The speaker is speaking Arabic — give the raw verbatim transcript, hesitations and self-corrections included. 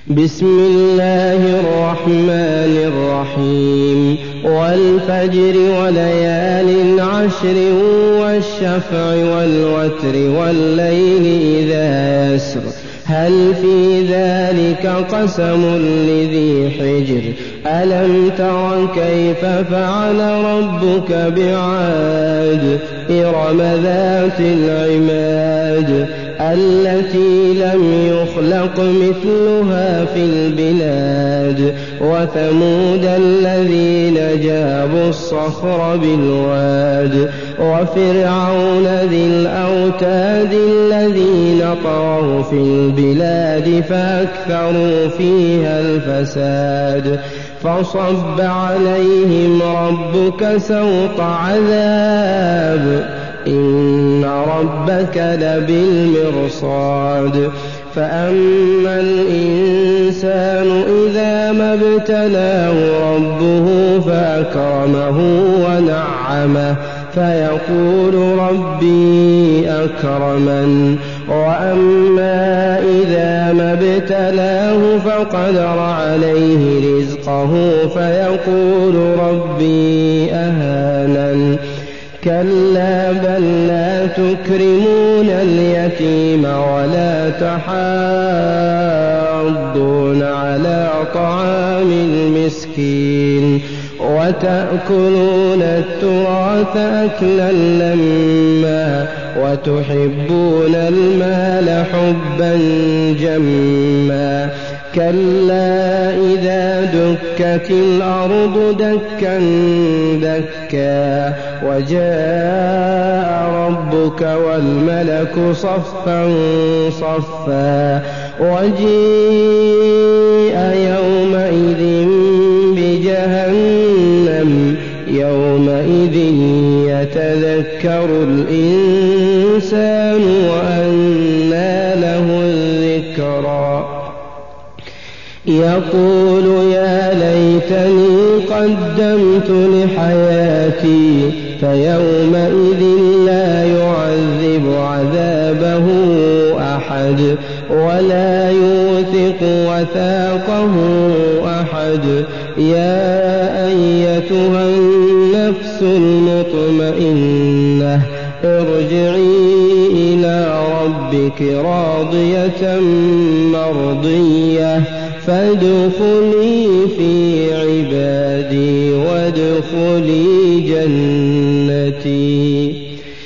بسم الله الرحمن الرحيم والفجر وليال عشر والشفع والوتر والليل إذا يسر هل في ذلك قسم لذي حجر ألم تر كيف فعل ربك بعاد إرم ذات العماد التي لم يخلق مثلها في البلاد وثمود الذين جابوا الصخر بالواد وفرعون ذي الأوتاد الذين طغوا في البلاد فأكثروا فيها الفساد فصب عليهم ربك سوط عذاب إن ربك لبالمرصاد فأما الإنسان إذا ما ابتلاه ربه فأكرمه ونعمه فيقول ربي أكرمن وأما إذا ما ابتلاه فقدر عليه رزقه فيقول ربي أهانن كلا بل لا تكرمون اليتيم ولا تحاضون على طعام المسكين وتأكلون التراث أكلا لما وتحبون المال حبا جما كلا إذا دكت الأرض دكا دكا وجاء ربك والملك صفا صفا وجيء يومئذ بجهنم يومئذ يتذكر الإنسان وأنى له الذكرى يقول يا ليتني قدمت لحياتي فيومئذ لا يعذب عذابه أحد ولا يوثق وثاقه أحد يا أيتها النفس المطمئنة ارجعي إلى ربك راضية مرضية فادخلي في عبادي وادخلي جنتي.